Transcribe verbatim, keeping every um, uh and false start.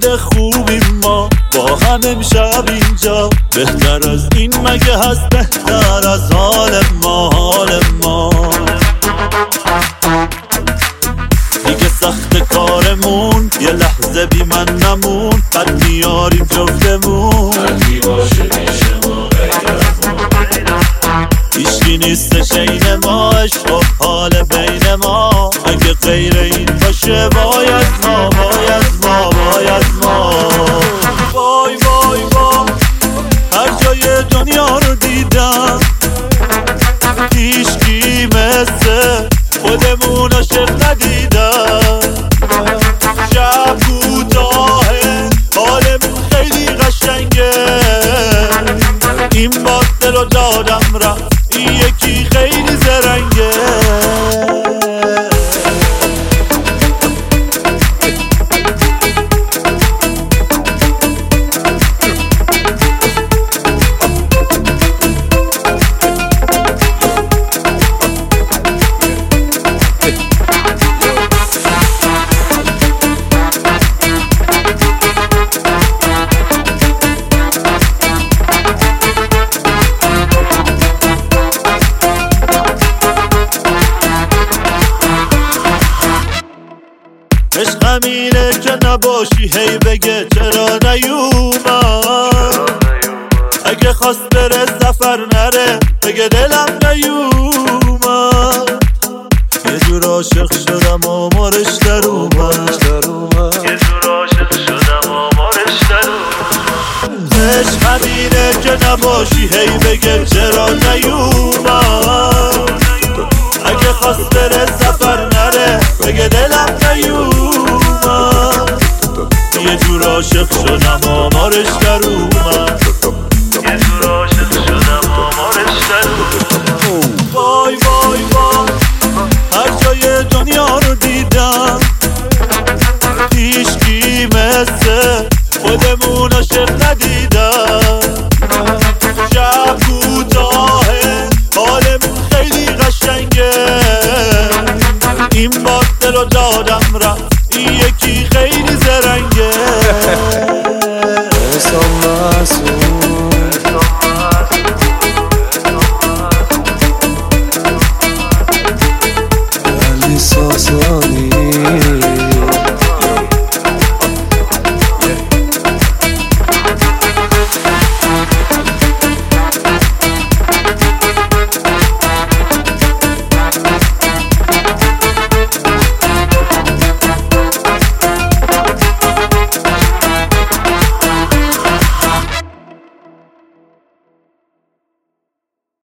چقدر خوبیم ما با هم امشب اینجا. بهتر از این مگه هست؟ بهتر از حال ما حال ما. دیگه سخت کارمون یه لحظه بی من نمون. بد میاریم جفتمون هرکی باشه میشه ما غیر از ما. هیچکی نیستش عین ما. عشق و حال بین ما اگه غیر این باشه باید ما باید ما باید ما. وای وای وای هر جای دنیا رو دیدم هیچکی مثل خودمون عاشق ندیدم. شب کوتاهه حالمون خیلی قشنگه. این باده رو دادم رفت این یکی خیلی زرنگه. عشق همینه که نباشی هی بگه چرا نیومد. اگه خواست بره سفر نره بگه دلم نیومد. یه جور عاشق شدم آمارش در اومد. یه جور عاشق شدم آمارش در اومد. عشق همینه که نباشی هی بگه چرا نیومد. اگه خواست بره سفر نره بگه دلم نیومد. یه جور عاشق شدم آمارش در اومد. یه جور عاشق شدم آمارش در اومد. وای وای وای هر جای دنیا رو دیدم هیچکی مثل خودمون عاشق ندیدم. شب کوتاهه حالمون خیلی قشنگه. این باده رو دادم رفت این یکی خیلی زرنگه.